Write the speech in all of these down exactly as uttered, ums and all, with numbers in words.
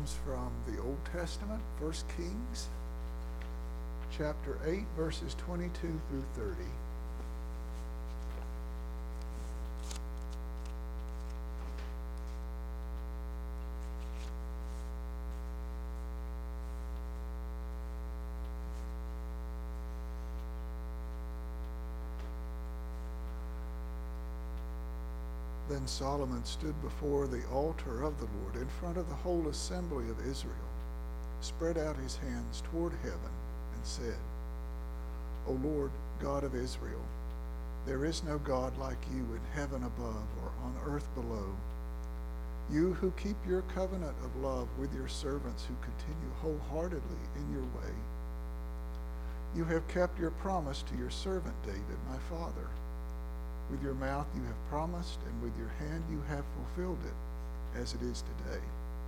comes from the Old Testament, First Kings, chapter eight, verses twenty-two through thirty. Then Solomon stood before the altar of the Lord in front of the whole assembly of Israel, spread out his hands toward heaven, and said, O Lord, God of Israel, there is no God like you in heaven above or on earth below. You who keep your covenant of love with your servants who continue wholeheartedly in your way. You have kept your promise to your servant David, my father. With your mouth you have promised, and with your hand you have fulfilled it, as it is today.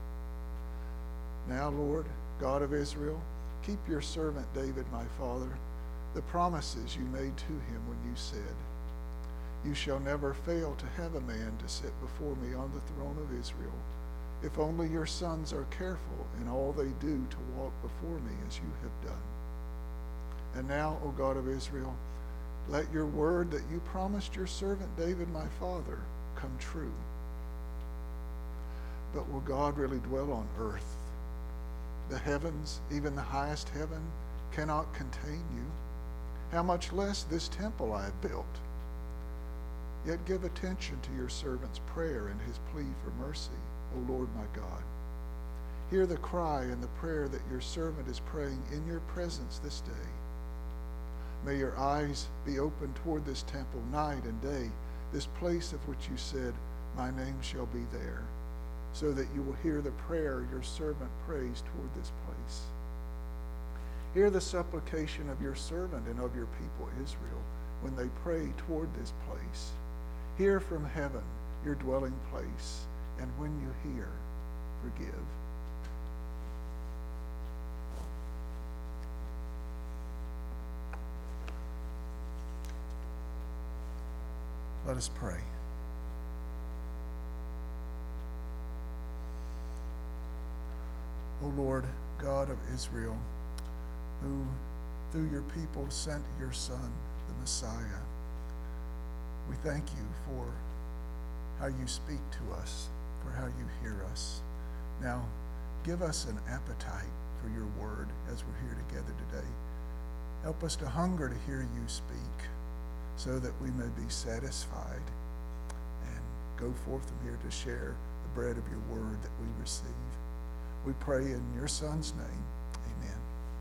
Now, Lord, God of Israel, keep your servant David, my father, the promises you made to him when you said, You shall never fail to have a man to sit before me on the throne of Israel, if only your sons are careful in all they do to walk before me as you have done. And now, O God of Israel, let your word that you promised your servant David, my father, come true. But will God really dwell on earth? The heavens, even the highest heaven, cannot contain you. How much less this temple I have built? Yet give attention to your servant's prayer and his plea for mercy, O Lord my God. Hear the cry and the prayer that your servant is praying in your presence this day. May your eyes be open toward this temple night and day, this place of which you said, My name shall be there, so that you will hear the prayer your servant prays toward this place. Hear the supplication of your servant and of your people Israel when they pray toward this place. Hear from heaven your dwelling place, and when you hear, forgive. Let us pray. O Lord, God of Israel, who through your people sent your Son, the Messiah, we thank you for how you speak to us, for how you hear us. Now, give us an appetite for your word as we're here together today. Help us to hunger to hear you speak, so that we may be satisfied and go forth from here to share the bread of your word that we receive. We pray in your Son's name. Amen.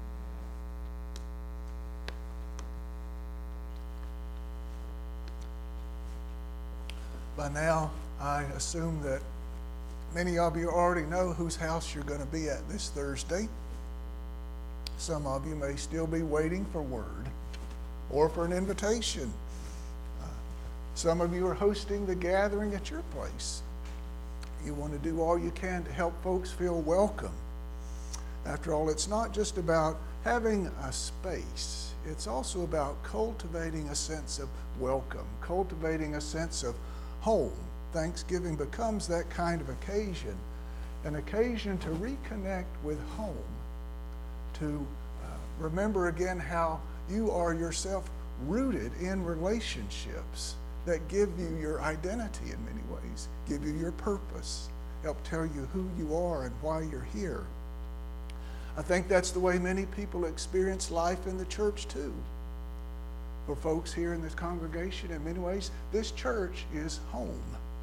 By now, I assume that many of you already know whose house you're going to be at this Thursday. Some of you may still be waiting for word or for an invitation. Some of you are hosting the gathering at your place. You want to do all you can to help folks feel welcome. After all, it's not just about having a space. It's also about cultivating a sense of welcome, cultivating a sense of home. Thanksgiving becomes that kind of occasion, an occasion to reconnect with home, to uh, remember again how you are yourself rooted in relationships that give you your identity in many ways, give you your purpose, help tell you who you are and why you're here. I think that's the way many people experience life in the church too. For folks here in this congregation, in many ways, this church is home.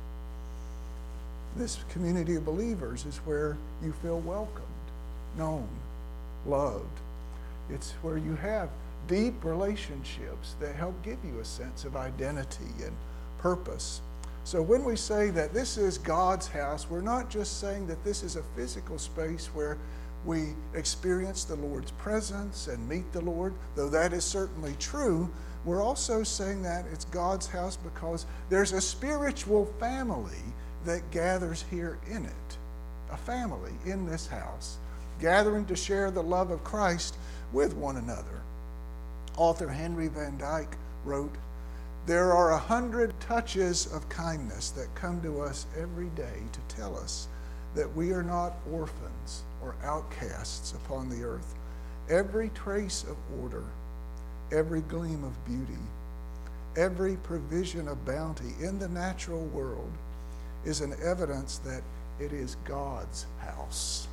This community of believers is where you feel welcomed, known, loved. It's where you have deep relationships that help give you a sense of identity and purpose. So when we say that this is God's house, we're not just saying that this is a physical space where we experience the Lord's presence and meet the Lord, though that is certainly true. We're also saying that it's God's house because there's a spiritual family that gathers here in it, a family in this house, gathering to share the love of Christ with one another. Author Henry Van Dyke wrote, There are a hundred touches of kindness that come to us every day to tell us that we are not orphans or outcasts upon the earth. Every trace of order, every gleam of beauty, every provision of bounty in the natural world is an evidence that it is God's house.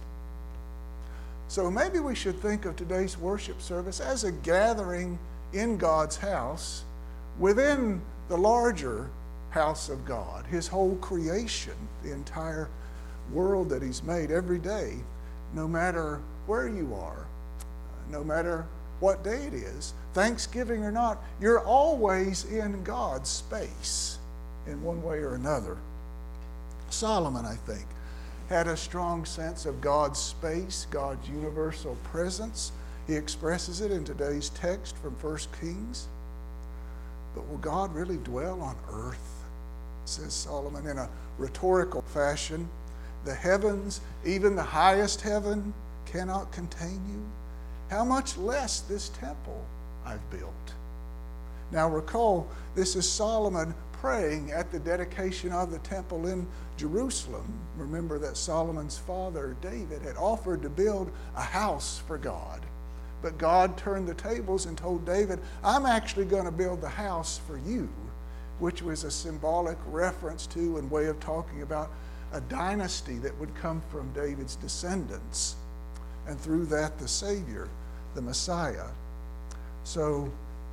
So maybe we should think of today's worship service as a gathering in God's house within the larger house of God, his whole creation, the entire world that he's made every day, no matter where you are, no matter what day it is, Thanksgiving or not, you're always in God's space in one way or another. Solomon, I think, had a strong sense of God's space, God's universal presence. He expresses it in today's text from First Kings. But will God really dwell on earth, says Solomon in a rhetorical fashion? The heavens, even the highest heaven, cannot contain you. How much less this temple I've built? Now recall, this is Solomon praying at the dedication of the temple in Jerusalem. Remember that Solomon's father, David, had offered to build a house for God. But God turned the tables and told David, I'm actually going to build the house for you, which was a symbolic reference to and way of talking about a dynasty that would come from David's descendants. And through that, the Savior, the Messiah. So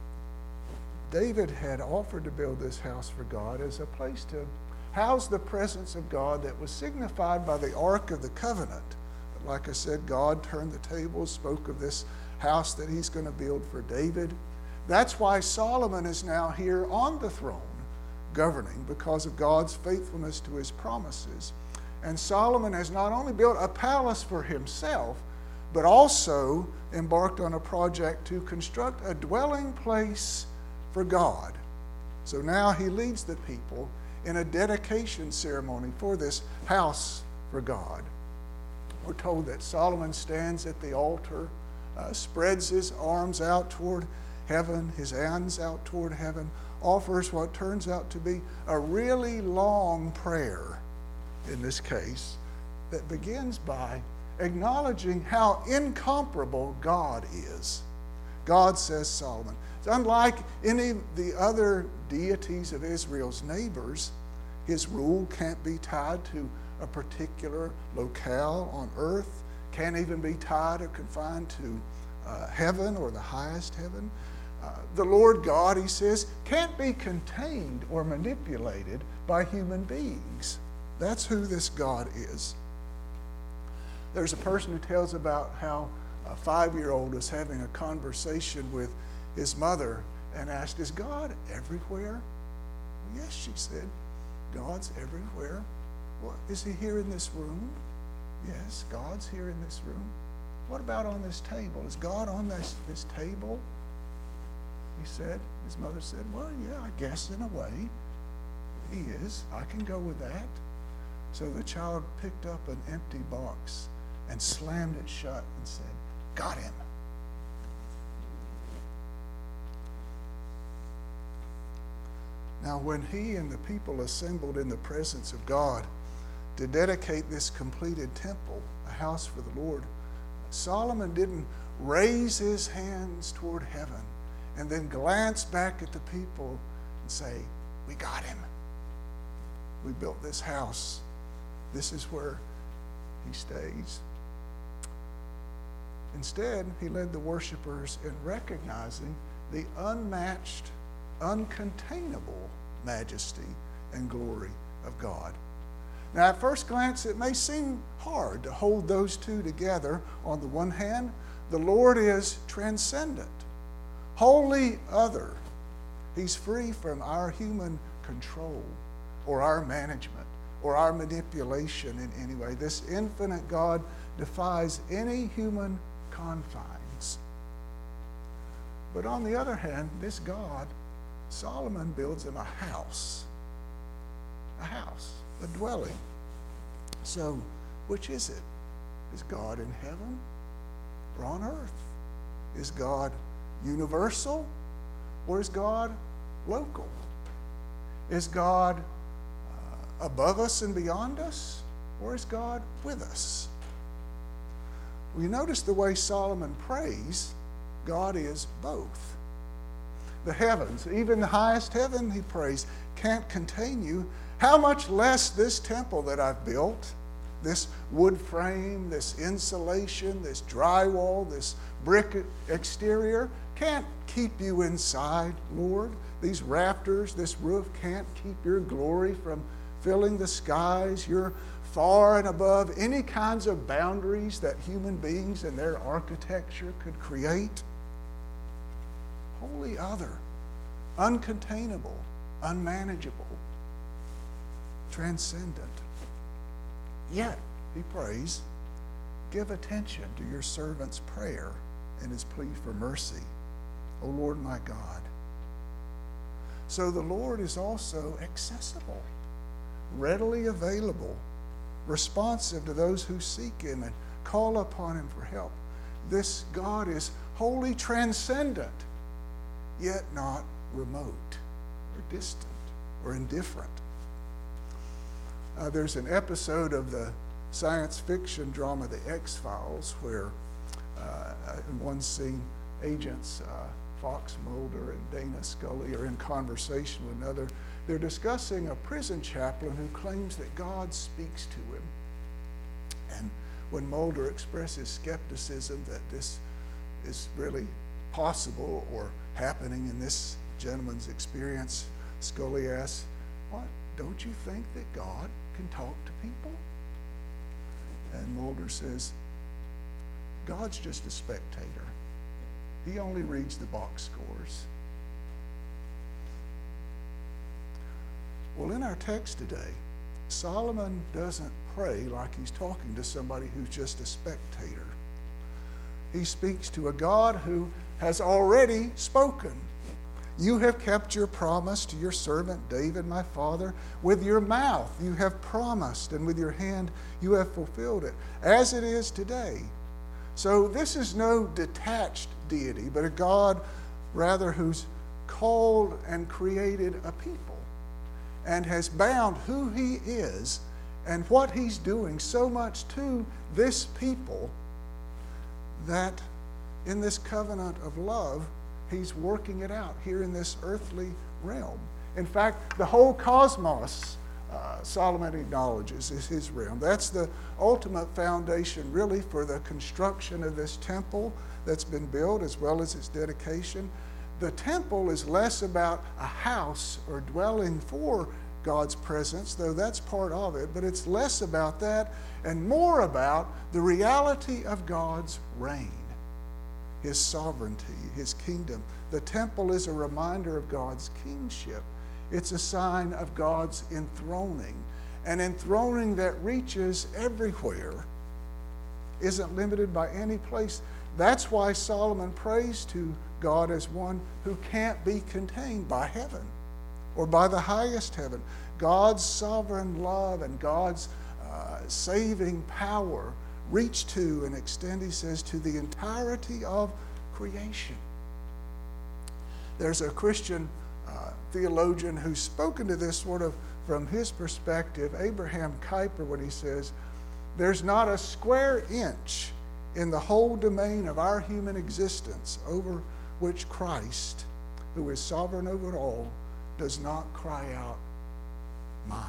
David had offered to build this house for God as a place to house the presence of God that was signified by the Ark of the Covenant. But like I said, God turned the tables, spoke of this house that he's going to build for David. That's why Solomon is now here on the throne, governing, because of God's faithfulness to his promises. And Solomon has not only built a palace for himself, but also embarked on a project to construct a dwelling place for God. So now he leads the people in a dedication ceremony for this house for God. We're told that Solomon stands at the altar, uh, spreads his arms out toward heaven, his hands out toward heaven, offers what turns out to be a really long prayer, in this case, that begins by acknowledging how incomparable God is. God, says Solomon, unlike any of the other deities of Israel's neighbors, his rule can't be tied to a particular locale on earth, can't even be tied or confined to uh, heaven or the highest heaven. Uh, the Lord God, he says, can't be contained or manipulated by human beings. That's who this God is. There's a person who tells about how a five-year-old was having a conversation with his mother and asked, is God everywhere? Well, yes, she said, God's everywhere. Well, is he here in this room? Yes, God's here in this room. What about on this table? Is God on this, this table? He said, his mother said, well, yeah, I guess in a way he is. I can go with that. So the child picked up an empty box and slammed it shut and said, got him. Now, when he and the people assembled in the presence of God to dedicate this completed temple, a house for the Lord, Solomon didn't raise his hands toward heaven and then glance back at the people and say, we got him. We built this house. This is where he stays. Instead, he led the worshipers in recognizing the unmatched, uncontainable majesty and glory of God. Now, at first glance, it may seem hard to hold those two together. On the one hand, the Lord is transcendent, wholly other. He's free from our human control or our management or our manipulation in any way. This infinite God defies any human confines. But on the other hand, this God, Solomon builds him a house. A house, a dwelling. So, which is it? Is God in heaven or on earth? Is God universal or is God local? Is God uh, above us and beyond us or is God with us? Well, you notice the way Solomon prays, God is both. The heavens, even the highest heaven, he prays, can't contain you. How much less this temple that I've built, this wood frame, this insulation, this drywall, this brick exterior, can't keep you inside, Lord. These rafters, this roof can't keep your glory from filling the skies. You're far and above any kinds of boundaries that human beings and their architecture could create. Wholly other, uncontainable, unmanageable, transcendent. Yet, he prays, give attention to your servant's prayer and his plea for mercy, O Lord my God. So the Lord is also accessible, readily available, responsive to those who seek him and call upon him for help. This God is wholly transcendent, yet not remote or distant or indifferent. Uh, there's an episode of the science fiction drama The X-Files where uh, in one scene, agents uh, Fox Mulder and Dana Scully are in conversation with another. They're discussing a prison chaplain who claims that God speaks to him. And when Mulder expresses skepticism that this is really possible or happening in this gentleman's experience, Scully asks, what, don't you think that God can talk to people? And Mulder says, God's just a spectator. He only reads the box scores. Well, in our text today, Solomon doesn't pray like he's talking to somebody who's just a spectator. He speaks to a God who has already spoken. You have kept your promise to your servant David, my father. With your mouth you have promised, and with your hand you have fulfilled it, as it is today. So this is no detached deity, but a God rather who's called and created a people and has bound who he is and what he's doing so much to this people that in this covenant of love, he's working it out here in this earthly realm. In fact, the whole cosmos, uh, Solomon acknowledges, is his realm. That's the ultimate foundation, really, for the construction of this temple that's been built, as well as its dedication. The temple is less about a house or dwelling for God's presence, though that's part of it, but it's less about that and more about the reality of God's reign, his sovereignty, his kingdom. The temple is a reminder of God's kingship. It's a sign of God's enthroning, an enthroning that reaches everywhere, isn't limited by any place. That's why Solomon prays to God as one who can't be contained by heaven or by the highest heaven. God's sovereign love and God's uh, saving power reach to and extend, he says, to the entirety of creation. There's a Christian uh, theologian who's spoken to this sort of from his perspective, Abraham Kuyper, when he says, there's not a square inch in the whole domain of our human existence over which Christ, who is sovereign over it all, does not cry out, mine.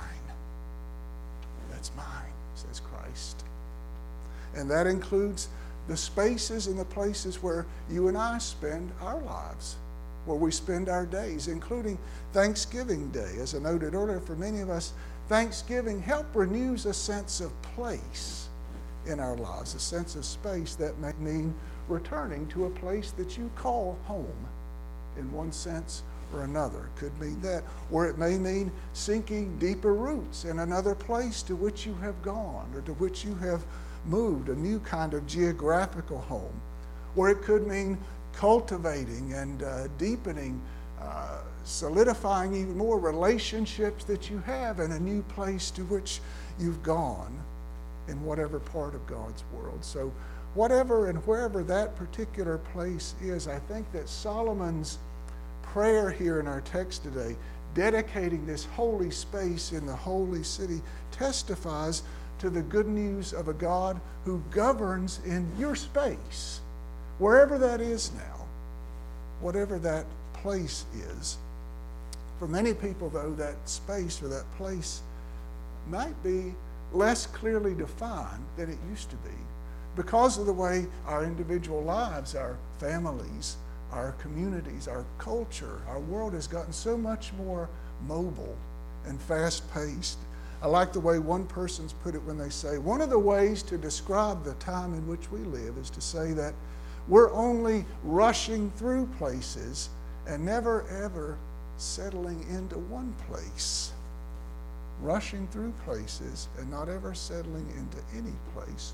That's mine, says Christ. And that includes the spaces and the places where you and I spend our lives, where we spend our days, including Thanksgiving Day. As I noted earlier, for many of us, Thanksgiving help renews a sense of place in our lives, a sense of space that may mean returning to a place that you call home in one sense or another. It could mean that. Or it may mean sinking deeper roots in another place to which you have gone or to which you have moved, a new kind of geographical home. Or it could mean cultivating and uh, deepening, uh, solidifying even more relationships that you have in a new place to which you've gone in whatever part of God's world. So whatever and wherever that particular place is, I think that Solomon's prayer here in our text today, dedicating this holy space in the holy city, testifies to the good news of a God who governs in your space, wherever that is now, whatever that place is. For many people, though, that space or that place might be less clearly defined than it used to be because of the way our individual lives, our families, our communities, our culture, our world has gotten so much more mobile and fast-paced. I like the way one person's put it when they say, one of the ways to describe the time in which we live is to say that we're only rushing through places and never ever settling into one place. Rushing through places and not ever settling into any place.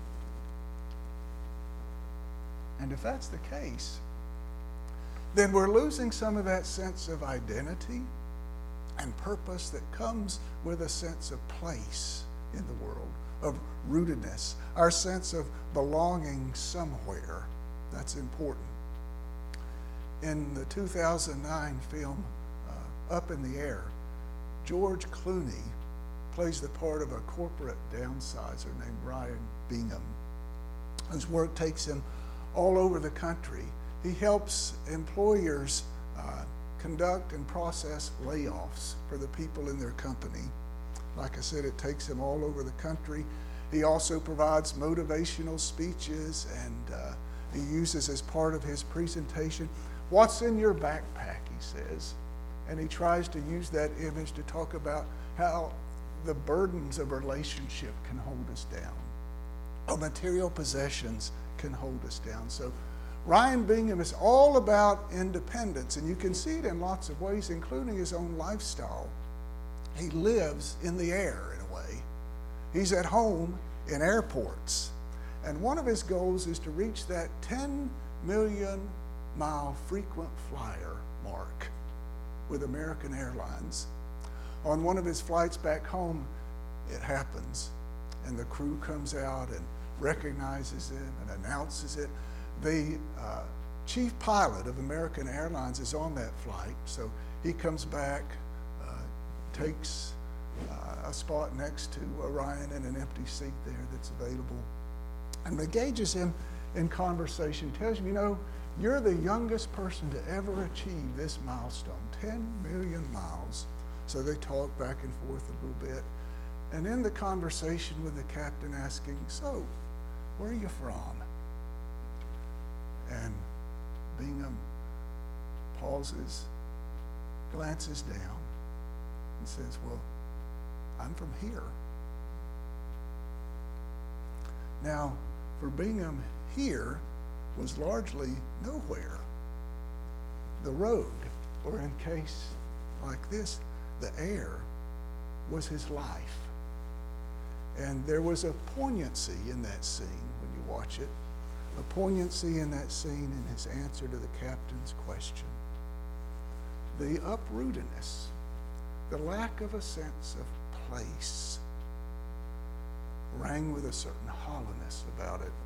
And if that's the case, then we're losing some of that sense of identity and purpose that comes with a sense of place in the world, of rootedness, our sense of belonging somewhere. That's important. In the two thousand nine film uh, Up in the Air, George Clooney plays the part of a corporate downsizer named Ryan Bingham, whose work takes him all over the country. He helps employers uh, conduct and process layoffs for the people in their company. Like I said, it takes him all over the country. He also provides motivational speeches, and uh, he uses as part of his presentation, "What's in your backpack?" he says. And he tries to use that image to talk about how the burdens of relationship can hold us down, or material possessions can hold us down. So Ryan Bingham is all about independence, and you can see it in lots of ways, including his own lifestyle. He lives in the air, in a way. He's at home in airports. And one of his goals is to reach that ten million mile frequent flyer mark with American Airlines. On one of his flights back home, it happens, and the crew comes out and recognizes it and announces it. The uh, chief pilot of American Airlines is on that flight, so he comes back, uh, takes uh, a spot next to Orion in an empty seat there that's available, and engages him in conversation. Tells him, you know, you're the youngest person to ever achieve this milestone, ten million miles. So they talk back and forth a little bit. And in the conversation with the captain asking, so, where are you from? And Bingham pauses, glances down, and says, well, I'm from here. Now, for Bingham, here was largely nowhere. The road, or in case like this, the air, was his life. And there was a poignancy in that scene when you watch it, a poignancy in that scene in his answer to the captain's question. The uprootedness, the lack of a sense of place, rang with a certain hollowness about it.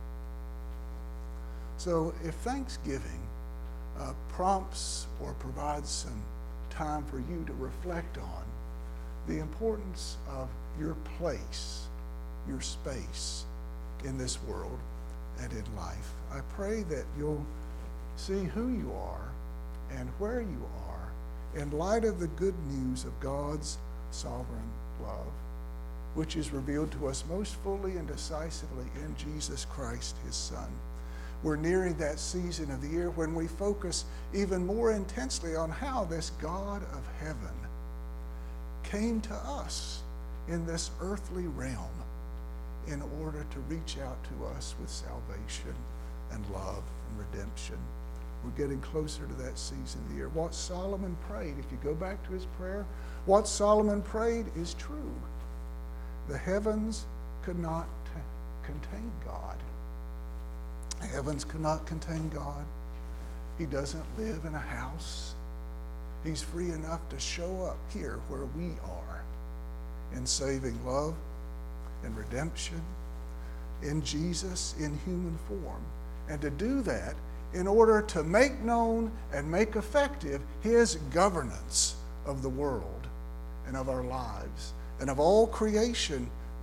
So if Thanksgiving uh, prompts or provides some time for you to reflect on the importance of your place, your space in this world and in life, I pray that you'll see who you are and where you are in light of the good news of God's sovereign love, which is revealed to us most fully and decisively in Jesus Christ, his Son. We're nearing that season of the year when we focus even more intensely on how this God of heaven came to us in this earthly realm in order to reach out to us with salvation and love and redemption. We're getting closer to that season of the year. What Solomon prayed, if you go back to his prayer, what Solomon prayed is true. The heavens could not t- contain God. The heavens could not contain God. He doesn't live in a house. He's free enough to show up here where we are in saving love and redemption, in Jesus in human form. And to do that in order to make known and make effective his governance of the world and of our lives and of all creation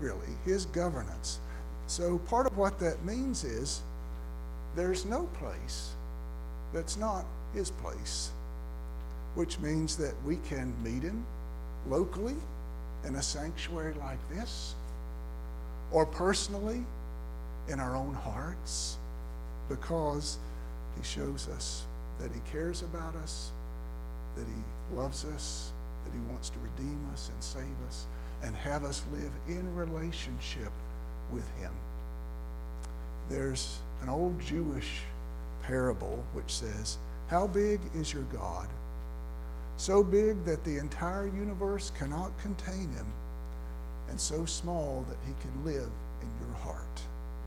really, his governance. So part of what that means is there's no place that's not his place, which means that we can meet him locally in a sanctuary like this, or personally in our own hearts, because he shows us that he cares about us, that he loves us, that he wants to redeem us and save us and have us live in relationship with him. There's an old Jewish parable which says, "How big is your God? So big that the entire universe cannot contain him, and so small that he can live in your heart."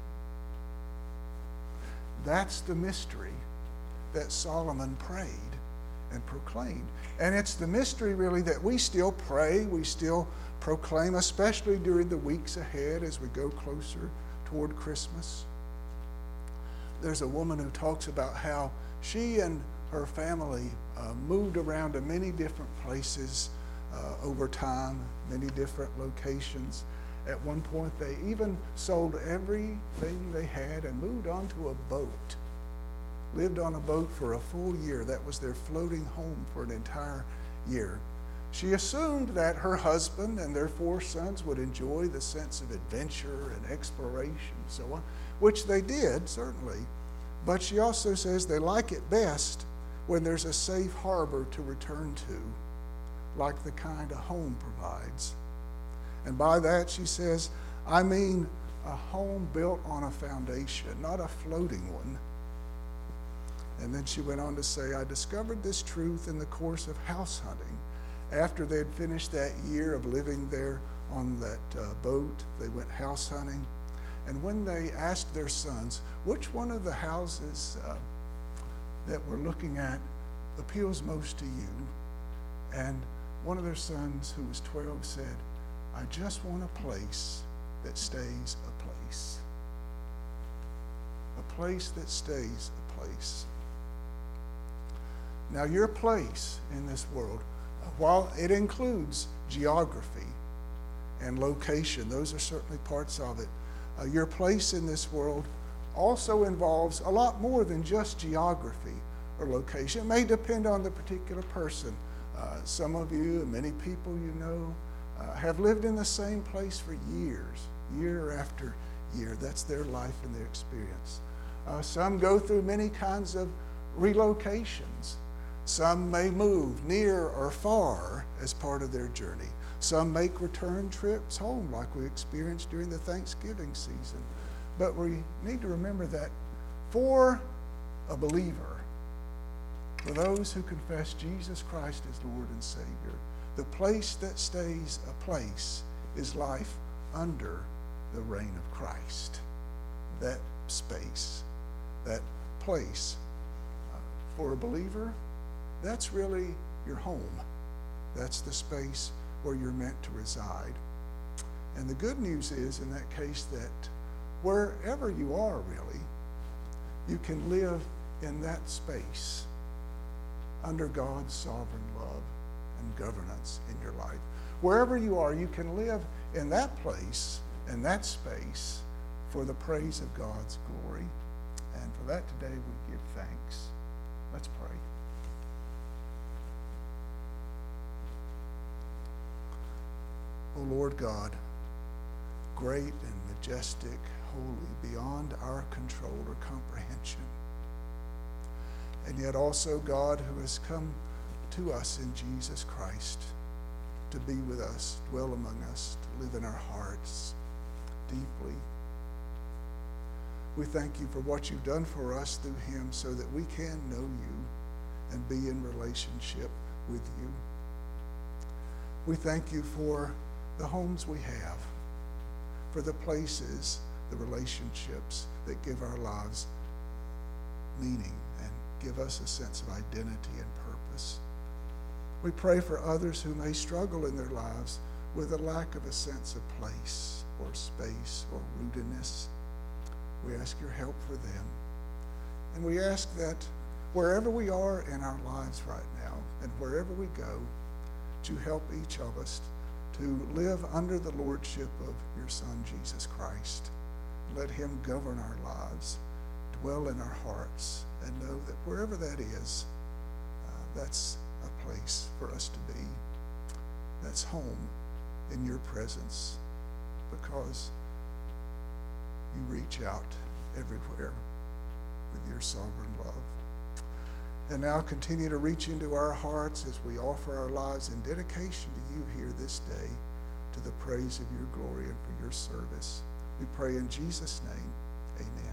That's the mystery that Solomon prayed and proclaimed. And it's the mystery really that we still pray, we still proclaim, especially during the weeks ahead as we go closer toward Christmas. There's a woman who talks about how she and her family uh, moved around to many different places uh, over time, many different locations. At one point, they even sold everything they had and moved onto a boat. Lived on a boat for a full year. That was their floating home for an entire year. She assumed that her husband and their four sons would enjoy the sense of adventure and exploration and so on, which they did, certainly. But she also says they like it best when there's a safe harbor to return to, like the kind a home provides. And by that, she says, I mean a home built on a foundation, not a floating one. And then she went on to say, I discovered this truth in the course of house hunting. After they had finished that year of living there on that uh, boat, they went house hunting. And when they asked their sons, which one of the houses uh, that we're looking at appeals most to you? And one of their sons, who was twelve, said, I just want a place that stays a place. A place that stays a place. Now, your place in this world, while it includes geography and location, those are certainly parts of it, uh, your place in this world also involves a lot more than just geography or location. It may depend on the particular person. Uh, some of you and many people you know uh, have lived in the same place for years, year after year. That's their life and their experience. Uh, some go through many kinds of relocations. Some may move near or far as part of their journey. Some make return trips home like we experienced during the Thanksgiving season. But we need to remember that for a believer, for those who confess Jesus Christ as Lord and Savior, the place that stays a place is life under the reign of Christ. That space, that place, uh, for a believer, that's really your home. That's the space where you're meant to reside. And the good news is, in that case, that wherever you are, really, you can live in that space under God's sovereign love and governance in your life. Wherever you are, you can live in that place, in that space, for the praise of God's glory. And for that today, we give thanks. Let's pray. O Lord God, great and majestic, holy, beyond our control or comprehension, and yet also God who has come to us in Jesus Christ to be with us, dwell among us, to live in our hearts deeply. We thank you for what you've done for us through him so that we can know you and be in relationship with you. We thank you for the homes we have, for the places, the relationships that give our lives meaning and give us a sense of identity and purpose. We pray for others who may struggle in their lives with a lack of a sense of place or space or rootedness. We ask your help for them. And we ask that wherever we are in our lives right now and wherever we go, to help each of us to live under the lordship of your Son, Jesus Christ. Let him govern our lives, dwell in our hearts, and know that wherever that is, uh, that's a place for us to be. That's home in your presence, because you reach out everywhere with your sovereign love. And now continue to reach into our hearts as we offer our lives in dedication to you here this day, to the praise of your glory and for your service. We pray in Jesus' name, amen.